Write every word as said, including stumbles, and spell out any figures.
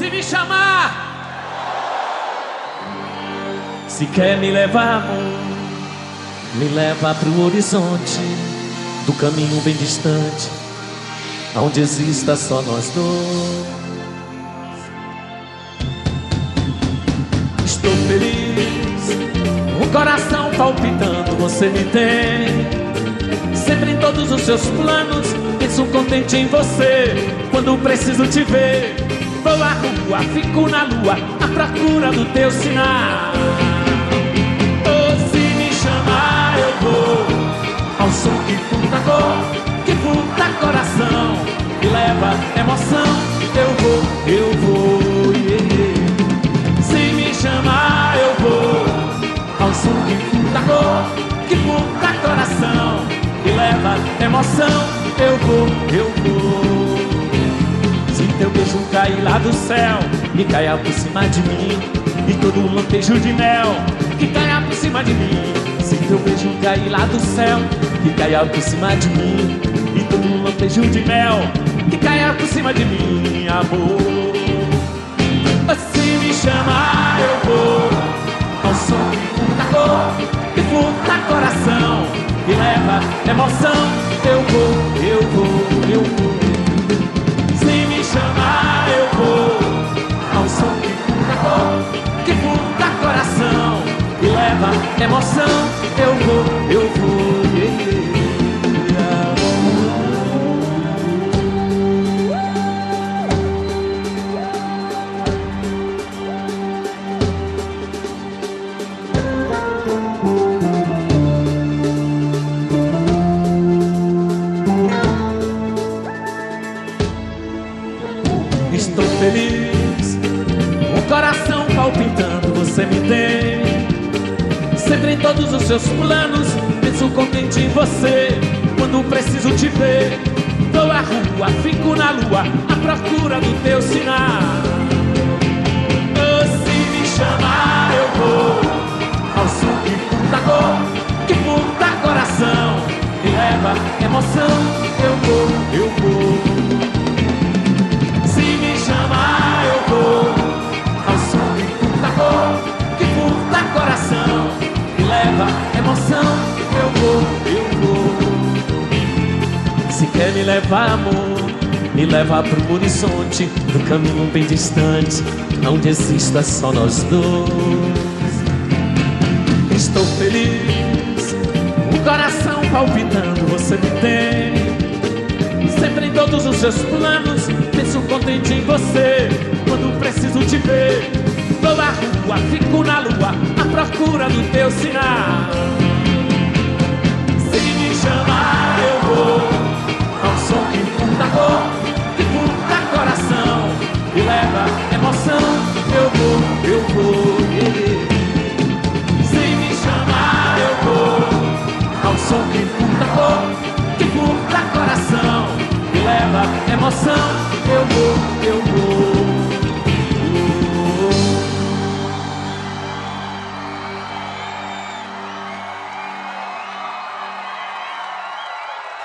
Se me chamar, se quer me levar, amor, me leva pro horizonte do caminho bem distante, onde exista só nós dois. Estou feliz, o coração palpitando, você me tem sempre em todos os seus planos. Penso contente em você quando preciso te ver. Vou à rua, fico na lua, à procura do teu sinal. Oh, se me chamar eu vou ao som que furta cor, que furta coração, que leva emoção. Eu vou, eu vou, yeah, yeah. Se me chamar eu vou ao som que furta cor, que furta coração, que leva emoção. Eu vou, eu vou. Se teu beijo cair lá do céu e caia por cima de mim, e todo um lampejo de mel que caia por cima de mim. Se teu beijo cair lá do céu que caia por cima de mim, e todo um lampejo de mel que caia por cima de mim, amor. Se me chamar eu vou ao som que furta cor, que furta coração, que leva emoção. Eu vou, eu vou, eu vou. Se me chamar eu vou ao som que furta cor, que furta coração, que leva emoção. Eu vou, eu vou, yeah, yeah. Estou feliz, o coração palpitando, você me tem sempre em todos os seus planos. Penso contente em você quando preciso te ver. Vou à rua, fico na lua, à procura do teu sinal. Oh, se me chamar eu vou ao som que furta cor, que furta coração, que leva emoção. Eu vou, eu vou. Emoção, eu vou, eu vou. Se quer me levar, amor, me leva pro horizonte do caminho bem distante, onde exista só nós dois. Estou feliz, o coração palpitando, você me tem sempre em todos os seus planos. Penso contente em você quando preciso te ver. Vou à rua, fico na lua, à procura do teu sinal. Se me chamar eu vou ao som que furta cor, que furta coração, que leva emoção. Eu vou, eu vou, yeah, yeah. Se me chamar eu vou ao som que furta cor, que furta coração, que leva emoção. Eu vou.